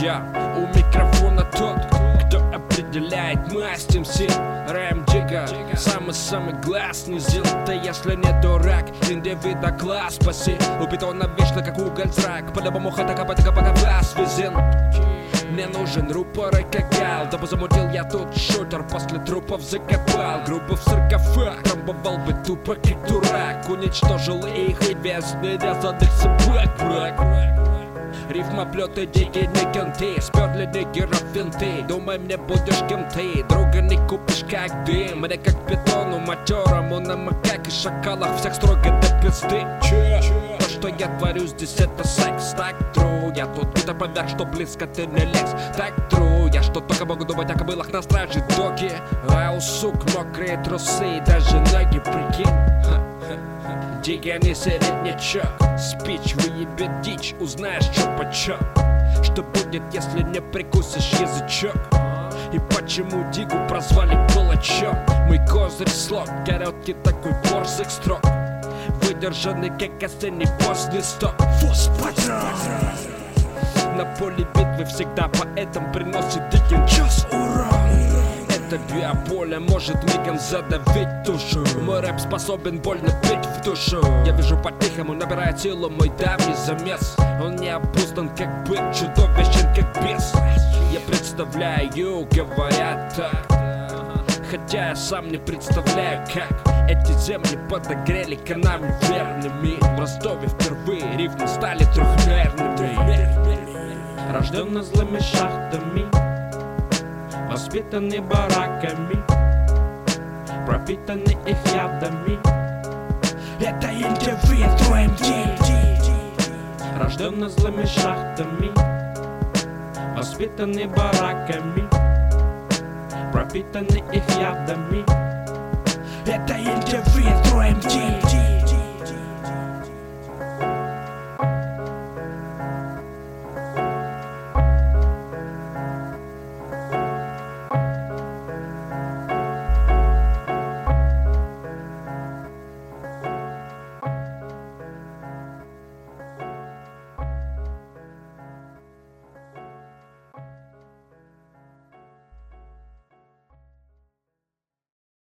Я у микрофона тот, кто определяет масть МС. Рэм Дига, самый-самый гласный зил. Ты если не дурак, индивида класс спаси. У питона вечно как уголь зрак. По-любому хатака пока вас везен. Мне нужен рупор и кагал. Дабы замутил я тут шутер, после трупов закопал. Грубо в саркофаг, трамбовал бы тупо как дурак. Уничтожил их и весь нерезанных собак. Рифмоплет и дикие не кенты. Сперли нигеров винты. Думай, мне будешь кем ты. Друга не купишь как дым. Мне как бетону матерому на макак и шакалах. Всех строго до пизды. То, что я творю здесь, это секс. Так тру, я тут где-то поверх, что близко ты не лезь. Так тру, я что только могу думать о кобылах на страже доги. А у сук мокрые трусы и даже ноги, прикинь. Дига не середнячок. Спич выебет дичь, узнаешь чё почём. Что будет, если не прикусишь язычок? И почему Дигу прозвали палачом? Мой козырь слог, короткий такой борзых строк. Выдержанный как осенний постный сток. На поле битвы всегда поэтом приносит диким час урон. Это биополе может мигом задавить душу. Мой рэп способен больно бить в душу. Я вижу по-тихому, набирает силу мой давний замес. Он не обуздан как бык, чудовищен как бес. Я представляю, говорят так, хотя я сам не представляю как. Эти земли подогрели канами верными. В Ростове впервые рифмы стали трехмерными. Рожденный злыми шахтами, воспитанный бараками, пропитанный их ядами. Это индивид МД. Рожденный злыми шахтами, воспитанный бараками, пропитанный их ядами. Это индивид МД.